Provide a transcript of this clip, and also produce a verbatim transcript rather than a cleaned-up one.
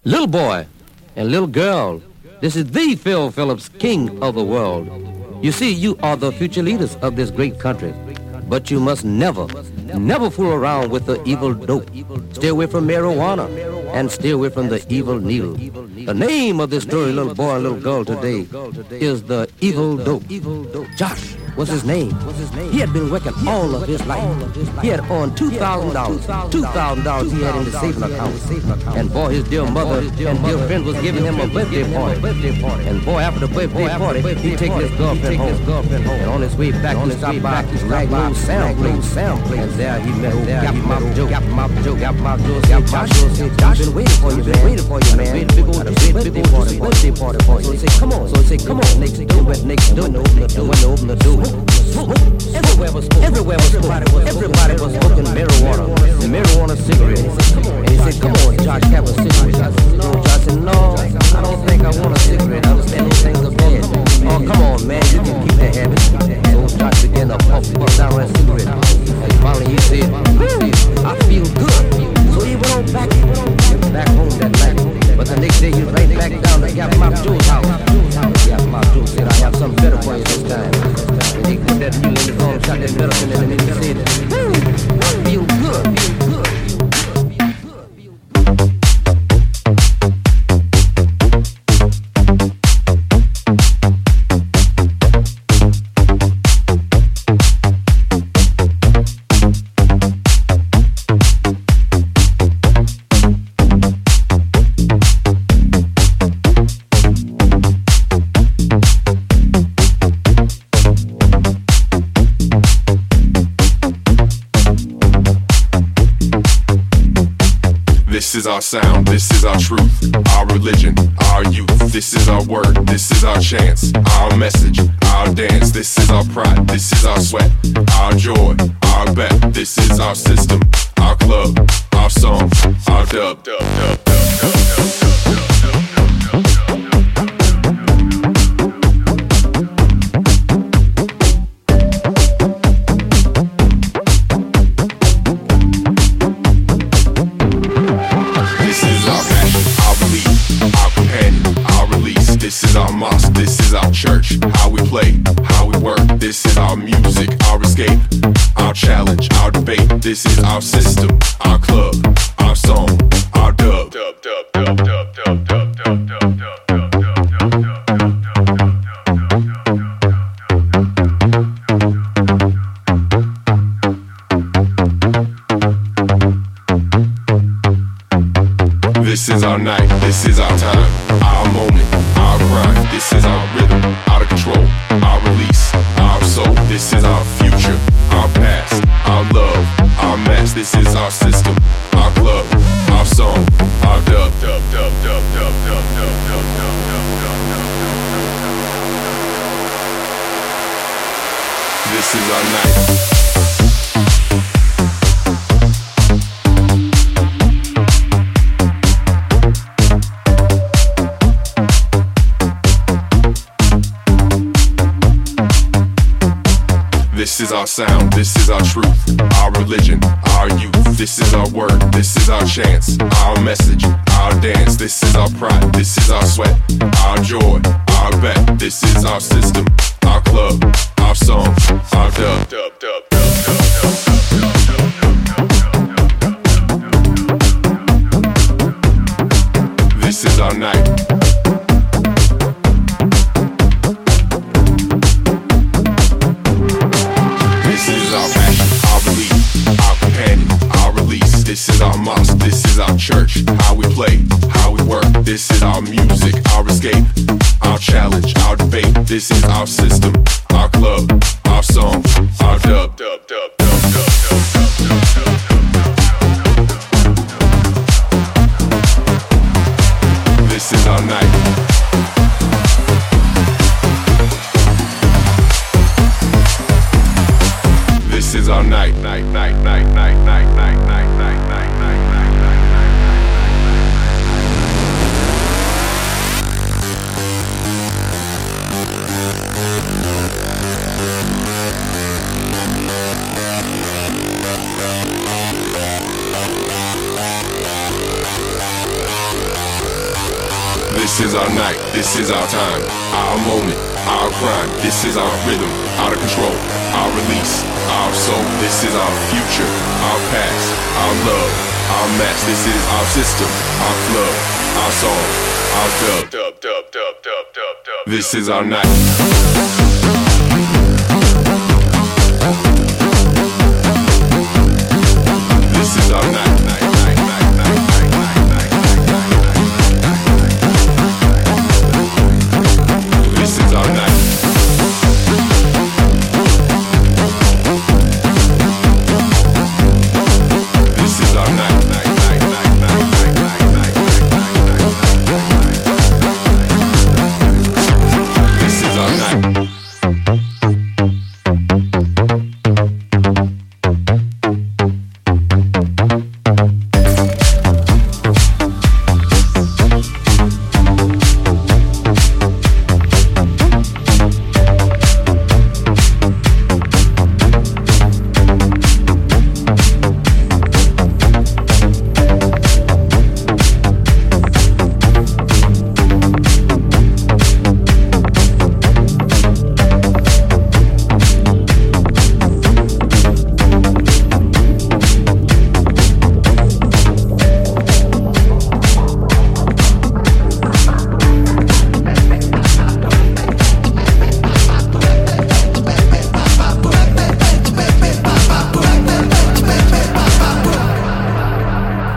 Little boy and little girl, this is the Phil Phillips, king of the world. You see, you are the future leaders of this great country, but you must never, never fool around with the evil dope. Stay away from marijuana and stay away from the evil needle. The name of this story, little boy and little girl today, is the evil dope. Josh was his name. He had been working all of his life. He had earned two thousand dollars. two thousand dollars he had in the saving account. And boy, his dear mother and dear friend was giving him a birthday party. And boy, after the birthday party, he taking his girlfriend home. And on his way back, he stopped by Raglan Sound Place. And there he met old Gap Mop Joe. Gap Mop Joe. Gap Mop Joe said, Josh, Josh, been waiting for you, man. Waiting for you, man. Big old birthday party. Birthday party for you. So he said, come on. So he said, come on. Next door, went next door. When they open the door. Everywhere was smoke. Everywhere was smoke. Everybody was smoking marijuana. And marijuana cigarette. And he said, come on, Josh, have a cigarette. I said, no, Josh said, no, I don't think I want a cigarette. I understand those things are bad. Oh, come on, man, you can keep that habit. So Josh began to puff, puff down that cigarette. And finally he said, I feel good. So he went on back, went back home that night. But the next day he was right back down to Gap Mop Joe's house. Gap Mop Joe said, I have something better for you this time. And he put that needle in the phone, shot that medicine, and then he said, I feel good, feel good. This is our sound, this is our truth, our religion, our youth. This is our word, this is our chance, our message, our dance. This is our pride, this is our sweat, our joy, our bet. This is our system, our club, our song, our dub, dub, dub, dub, dub, dub, dub. This is our mosque, this is our church, how we play, how we work. This is our music, our escape, our challenge, our debate. This is our system, our club, our song, our dub. Dub, dub, dub, dub, dub, dub, dub, dub, dub, dub. This is our night, this is our time, our moment. This is our rhythm, out of control, our release, our soul. This is our future, our past, our love, our mass. This is our system, our club, our song, our dub, dub, dub, dub, dub, dub, dub, dub, dub, dub, dub. This is our night. This is our sound, this is our truth, our religion, our youth. This is our word, this is our chance, our message, our dance. This is our pride, this is our sweat, our joy, our bet. This is our system, our club, our song, our dub, dub, dub, dub, dub, dub. This is our night. This is our mosque, this is our church, how we play, how we work. This is our music, our escape, our challenge, our debate. This is our system, our club, our song, our dub, dub, dub, dub, dub, dub, dub, dub, dub. This is our night. This is our night, night, night, night, night, night, night, night, night, night, night, night, night, night, night. This is our night, this is our time, our moment, our crime. This is our rhythm, out of control, our release, our soul. This is our future, our past, our love, our match. This is our system, our flow, our song, our dub. Dub, dub, dub, dub, dub, dub. This is our night.